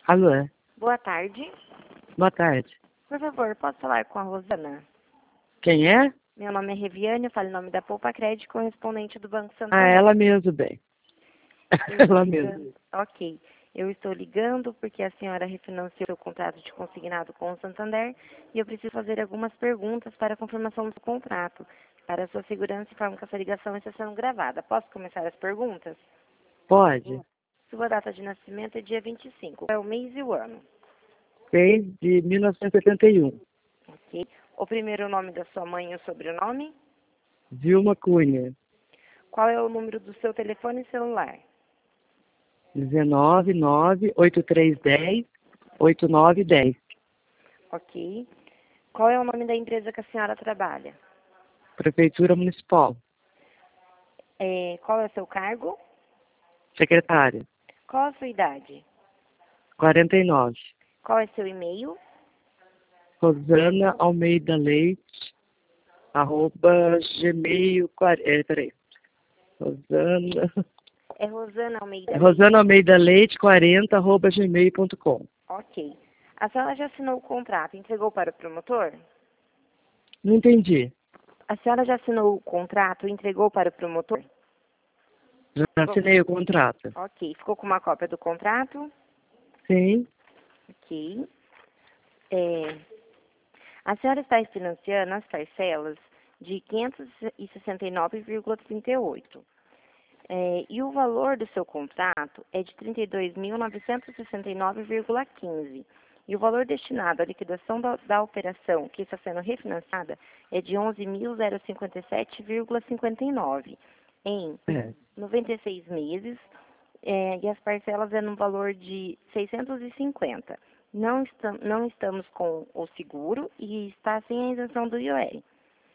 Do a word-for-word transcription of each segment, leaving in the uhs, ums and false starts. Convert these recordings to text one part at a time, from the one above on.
Alô? Boa tarde. Boa tarde. Por favor, posso falar com a Rosana? Quem é? Meu nome é Reviane, eu falo em nome da Poupa Crédito, correspondente do Banco Ah, Santander. ela mesmo, bem. Eu Ela estou mesmo. ligando- Ok. Eu estou ligando porque a senhora refinanciou seu contrato de consignado com o Santander e eu preciso fazer algumas perguntas para a confirmação do contrato. Para a sua segurança, informo que essa ligação está sendo gravada. Posso começar as perguntas? Pode. Sua data de nascimento é dia vinte e cinco. É o mês e o ano. Seis de mil novecentos e setenta e um. Ok. O primeiro nome da sua mãe e o sobrenome? Vilma Cunha. Qual é o número do seu telefone celular? dezenove, nove, oito três um zero, oito nove um zero. Ok. Qual é o nome da empresa que a senhora trabalha? Prefeitura Municipal. É, qual é o seu cargo? Secretária. Qual a sua idade? quarenta e nove. Qual é seu e-mail? Rosana Almeida Leite, arroba gmail, é, peraí. Rosana, É Rosana Almeida Leite. Rosana Almeida Leite, quarenta, arroba gmail ponto com. Ok. A senhora já assinou o contrato, entregou para o promotor? Não entendi. A senhora já assinou o contrato, entregou para o promotor? Já assinei o contrato. Ok. Ficou com uma cópia do contrato? Sim. Ok. É, a senhora está financiando as parcelas de quinhentos e sessenta e nove vírgula trinta e oito. É, e o valor do seu contrato é de trinta e dois mil novecentos e sessenta e nove vírgula quinze. E o valor destinado à liquidação da, da operação que está sendo refinanciada é de onze mil cinquenta e sete vírgula cinquenta e nove em É. noventa e seis meses, é, e as parcelas é no valor de seiscentos e cinquenta. Não, estam, não estamos com o seguro e está sem a isenção do I O R.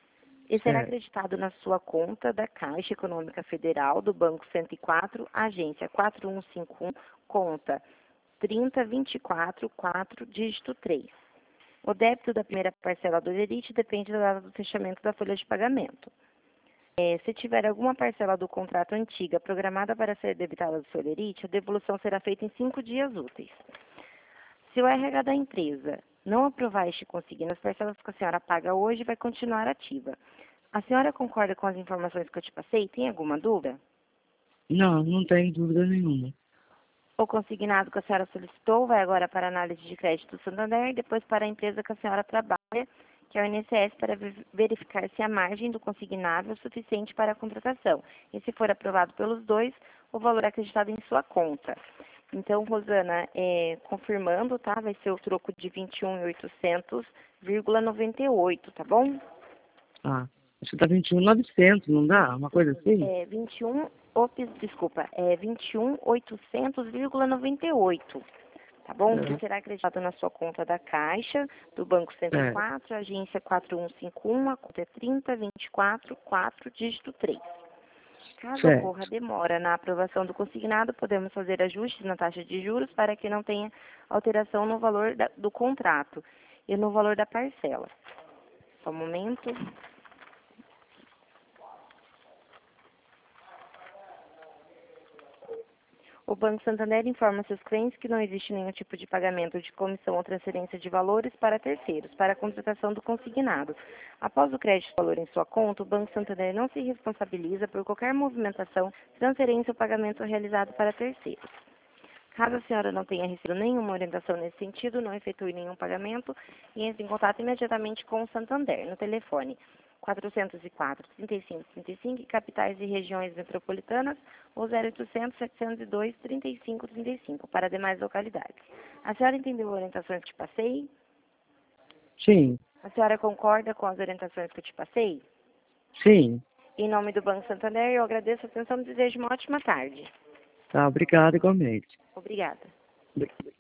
E será Certo. acreditado na sua conta da Caixa Econômica Federal, do Banco cento e quatro, agência quatro um cinco um, conta trinta, vinte e quatro, quatro, dígito três. O débito da primeira parcela do Lerite depende da data do fechamento da folha de pagamento. É, se tiver alguma parcela do contrato antiga programada para ser debitada do seu Lerite, a devolução será feita em cinco dias úteis. Se o R H da empresa não aprovar este consigno, as parcelas que a senhora paga hoje vai continuar ativa. A senhora concorda com as informações que eu te passei? Tem alguma dúvida? Não, não tenho dúvida nenhuma. O consignado que a senhora solicitou vai agora para a análise de crédito do Santander e depois para a empresa que a senhora trabalha, que é o I N S S, para verificar se a margem do consignado é suficiente para a contratação. E se for aprovado pelos dois, o valor é acreditado em sua conta. Então, Rosana, é, confirmando, tá? Vai ser o troco de vinte e um mil e oitocentos vírgula noventa e oito, tá bom? Ah, acho que tá vinte e um mil e novecentos, não dá? Uma coisa assim? É vinte e um, ops, desculpa, é vinte e um mil e oitocentos vírgula noventa e oito, tá bom? Que É. será acreditado na sua conta da Caixa, do Banco cento e quatro, agência quatro um cinco um, a conta é trinta, vinte e quatro, quatro, dígito três. Caso Certo. ocorra demora na aprovação do consignado, podemos fazer ajustes na taxa de juros para que não tenha alteração no valor da, do contrato e no valor da parcela. Só um momento. O Banco Santander informa seus clientes que não existe nenhum tipo de pagamento de comissão ou transferência de valores para terceiros, para a contratação do consignado. Após o crédito de valor em sua conta, o Banco Santander não se responsabiliza por qualquer movimentação, transferência ou pagamento realizado para terceiros. Caso a senhora não tenha recebido nenhuma orientação nesse sentido, não efetue nenhum pagamento e entre em contato imediatamente com o Santander, no telefone quatrocentos e quatro, trinta e cinco, trinta e cinco, capitais e regiões metropolitanas, ou zero oitocentos, setecentos e dois, trinta e cinco, trinta e cinco, para demais localidades. A senhora entendeu as orientações que te passei? Sim, A senhora concorda com as orientações que eu te passei? sim. Em nome do Banco Santander, eu agradeço a atenção e desejo uma ótima tarde. Tá, obrigado igualmente. Obrigada.